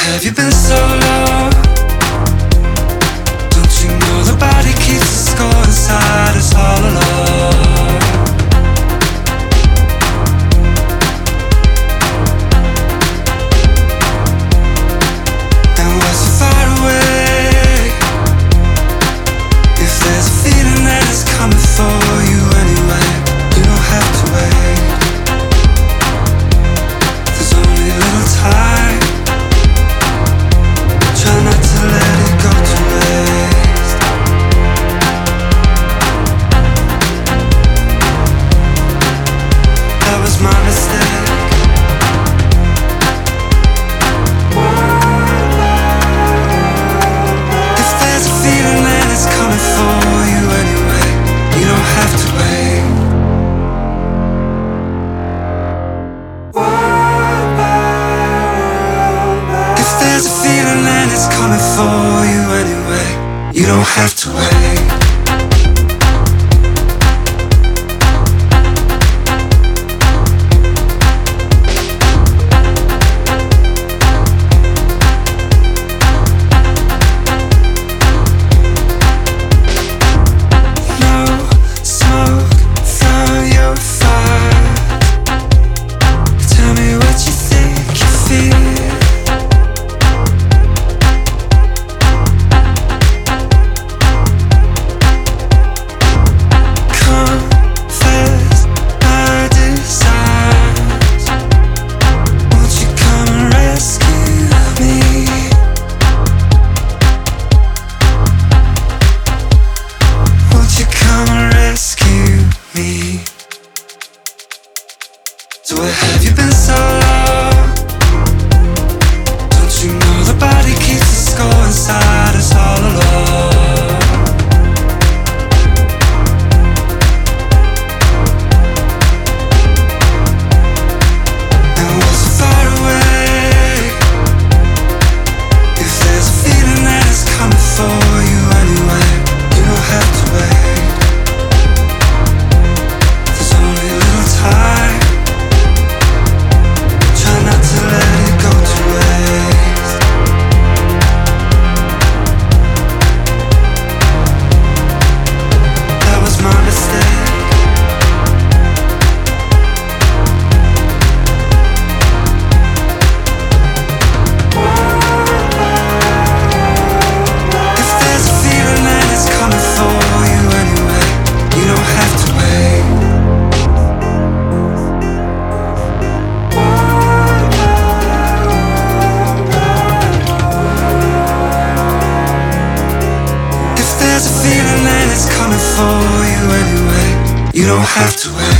have you been so long? Don't you know the body keeps the score inside us all along? And we're so far away. If there's a feeling that it's coming for you anyway, you don't have to wait. There's only a little time. Try not to let it go to waste. That was my mistake. If there's a feeling that it's coming for you anyway, you don't have to wait. If there's a feeling that it's coming for you anyway, you don't have to wait. So where have you been so long? Don't you know the body keeps the score inside us all along? And we're so far away. If there's a feeling that it's coming for you anyway, you don't have to wait. There's only a little time. Not to let it go to waste. That was my mistake. If there's a feeling that it's coming for you anyway, you don't have to wait. There's a feeling that it's coming for you anyway, you don't have to wait.